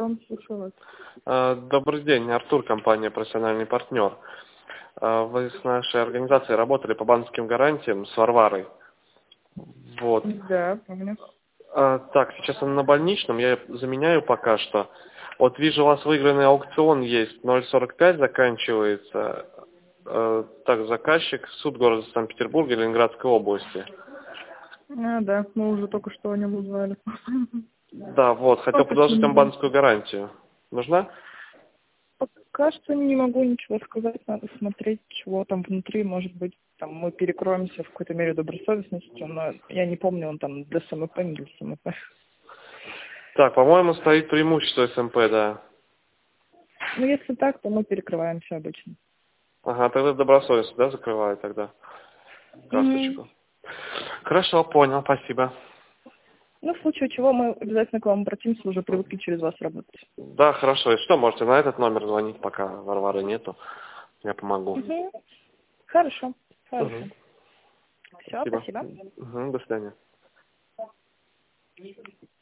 Ром, слушаю Добрый день, Артур, компания «Профессиональный партнер». Вы с нашей организацией работали по банковским гарантиям с Варварой. Вот. вас. Да, помню. Так, сейчас она на больничном, я заменяю пока что. Вот вижу, у вас выигранный аукцион есть, 0,45 заканчивается. Так, заказчик, суд города Санкт-Петербурга, Ленинградской области. Да, мы уже только что о нем узнали. Да, вот, хотел предложить вам банковскую гарантию. Нужна? Пока что не могу ничего сказать, надо смотреть, чего там внутри, может быть, там мы перекроемся в какой-то мере добросовестностью, но я не помню, он там для СМП, не для СМП. Так, по-моему, стоит преимущество СМП, да. Ну, если так, то мы перекрываемся обычно. Ага, тогда добросовестно, да, закрываю тогда карточку. Хорошо, понял, спасибо. Ну, в случае чего мы обязательно к вам обратимся, уже привыкли через вас работать. Да, хорошо. И что, можете на этот номер звонить, пока Варвары нету. Я помогу. Хорошо, хорошо. Угу. Все, спасибо. До свидания.